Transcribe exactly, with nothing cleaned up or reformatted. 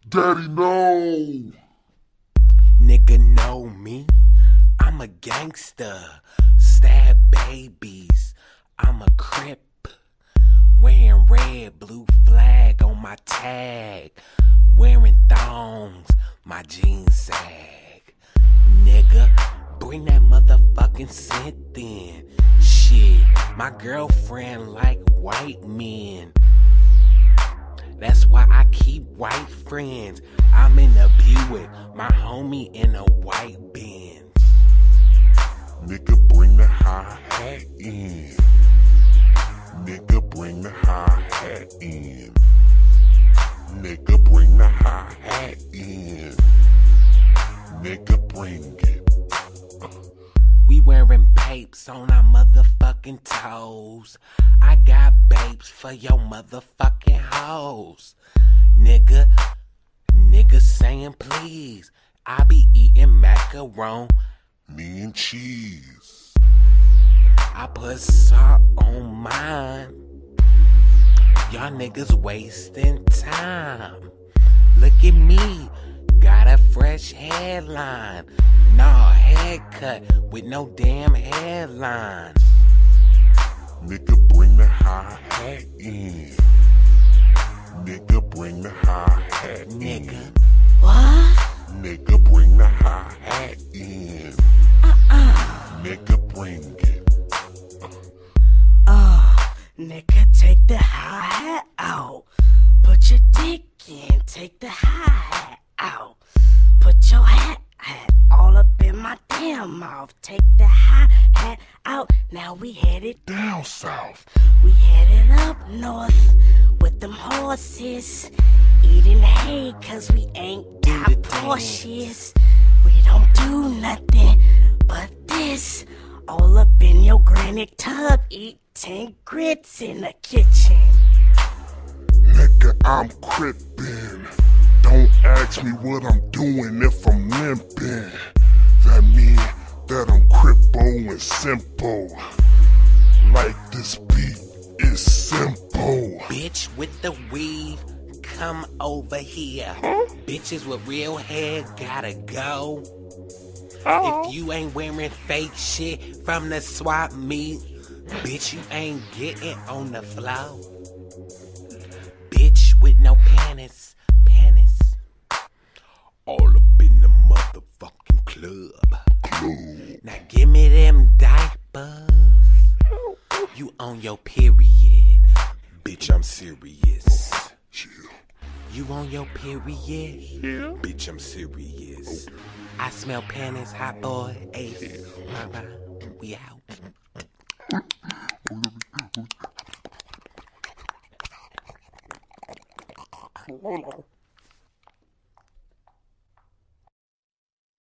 Daddy, no! Nigga know me, I'm a gangster. Stab babies, I'm a crip. Wearing red, blue flag on my tag. Wearing thongs, my jeans sag. Nigga, bring that motherfucking scent in. Shit, my girlfriend like white men. That's why I keep white friends. I'm in a Buick, my homie in a white Benz. Nigga, bring the hi-hat in. Nigga, bring the hi-hat in. Nigga, bring the hi-hat in. Nigga, bring it. Uh. We wearing papes on our motherfucking toes. I got babes for your motherfucking hoes. Nigga, nigga saying please. I be eating macaroni. Me and cheese. I put salt on mine. Y'all niggas wasting time. Look at me, got a fresh hairline. Nah, haircut with no damn hairline. Nigga, bring the hi-hat in. Nigga, bring the hi-hat in. Nigga, What? Nigga, bring the hi-hat in. Uh-uh. Nigga, bring it. Oh, nigga, take the hi-hat out. Put your dick in, take the hi-hat out. Put your hat, hat all up in my damn mouth. Take the hi-hat out, now we headed Down south. We headed up north with them horses. Eating hay cause we ain't got the Porsches. We don't do nothing but this. All up in your granny tub, eating grits in the kitchen. Nigga, I'm crippin'. Don't ask me what I'm doing if I'm limping. That mean that I'm crippo and simple. Like this beat is simple. bitch with the weave, come over here. Bitches with real hair gotta go. If you ain't wearing fake shit from the swap meet, bitch, you ain't getting on the floor. Bitch with no panties, panties. All up in the motherfucking club. Clue. Now give me them diapers. You on your period. Bitch, I'm serious. Chill. You on your period? Yeah. Bitch, I'm serious. I smell panties, hot boy, ace. Bye bye. We out.